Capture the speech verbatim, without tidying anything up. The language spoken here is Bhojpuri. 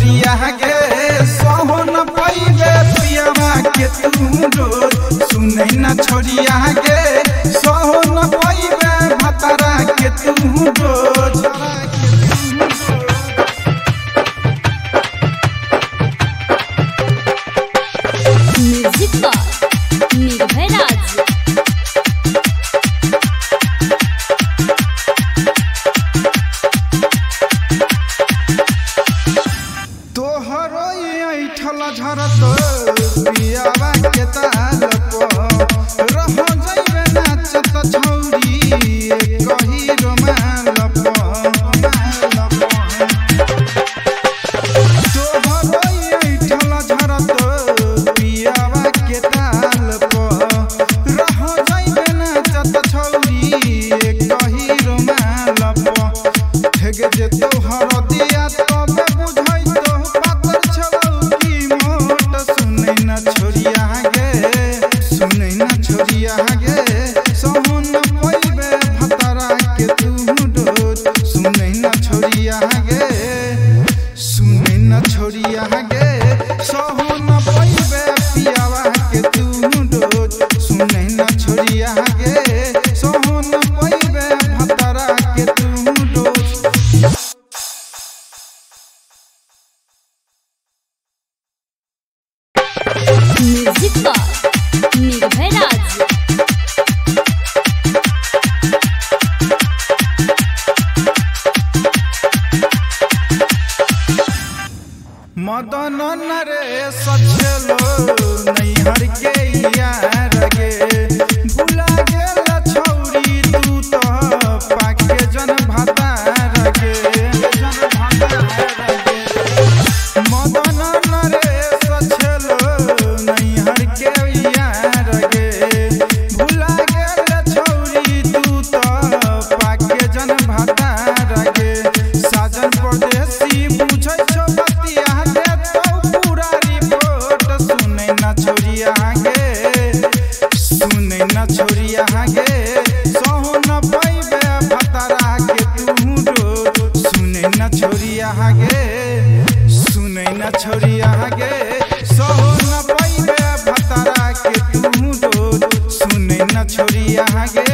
छोरिया गे सहो न पाइबे पियावा के तू रोज सुनै न छोरिया गे सहो न पाइबे भतरा के तू रोज म्यूजिक का निर्भय राज तोहरो ऐठल झरत पियावा के ताल पर रह जइबे नाचत छौरी कही रोमाल पर तोहरो ऐठल झरत पियावा के ताल पर रह जइबे नाचत छौरी कही रोमाल पर ठग जे तोहर दिया तबे बुझै छोरिया गे सुनै न छोरिया गे सहो न पाइबे भतरा के तू रोज सुनै न छोरिया गे सुनै न छोरिया गे सहो न पाइबे पियावा के तू रोज सुनै न छोरिया गे सहो न पाइबे भतरा के तू रोज म्यूजिक का निर्भय राज मदन नरेश छेलो नैहर के यार गे भुला गेल छौरी तू तो पाके जन भतार गे जन भतार गे मदन नरेश छेलो नैहर के यार गे भुला गेल छौरी तू तो पाके जन भतार गे साजन परदेसी बुझै छौ बतिया दे तो पूरा रिपोर्ट सुनै न छोरिया गे सुनै न छोरिया गे सहो न पाइबे भतरा के तू रोज सुनै न छोरिया गे सुनै न छोरिया गे सहो न पाइबे भतरा के तू रोज सुनै न छोरिया गे